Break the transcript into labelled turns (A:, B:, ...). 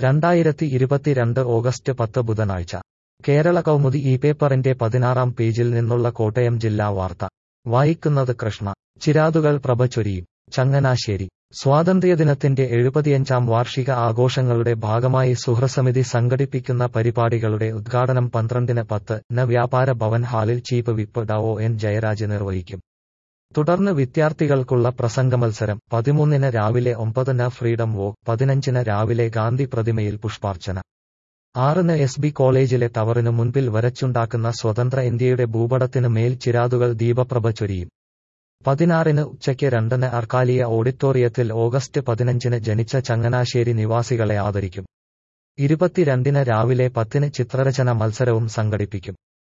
A: 2022 August 10 ബുധനാഴ്ച കേരള കൗമുദി ഈ പേപ്പറിന്റെ 16-ാം പേജിൽ നിന്നുള്ള കോട്ടയം ജില്ലാ വാർത്ത വായിക്കുന്നത് കൃഷ്ണ. ചിരാതുകൾ പ്രഭ ചൊരിയും. ചങ്ങനാശ്ശേരി സ്വാതന്ത്ര്യദിനത്തിന്റെ 75-ാം വാർഷിക ആഘോഷങ്ങളുടെ ഭാഗമായി സുഹൃസമിതി സംഘടിപ്പിക്കുന്ന പരിപാടികളുടെ ഉദ്ഘാടനം 12-ന് 10-ന് വ്യാപാര ഭവൻ ഹാളിൽ ചീഫ് വിപ്പ് ഡോ. എൻ. ജയരാജ് നിർവഹിക്കും. തുടർന്ന് വിദ്യാർത്ഥികൾക്കുള്ള പ്രസംഗമത്സരം 13-ന് രാവിലെ 9-ന് ഫ്രീഡം വോക്ക്, 15-ന് രാവിലെ ഗാന്ധി പ്രതിമയിൽ പുഷ്പാർച്ചന, 6-ന് എസ്.ബി. കോളേജിലെ ടവറിനു മുൻപിൽ വരച്ചുണ്ടാക്കുന്ന സ്വതന്ത്ര ഇന്ത്യയുടെ ഭൂപടത്തിനു മേൽ ചിരാതുകൾ ദീപപ്രഭ ചൊരിയും. 16-ന് ഉച്ചയ്ക്ക് 2-ന് അർക്കാലിയ ഓഡിറ്റോറിയത്തിൽ ഓഗസ്റ്റ് 15-ന് ജനിച്ച ചങ്ങനാശ്ശേരി നിവാസികളെ ആദരിക്കും. 22-ന് രാവിലെ 10-ന് ചിത്രരചന മത്സരവും സംഘടിപ്പിക്കും.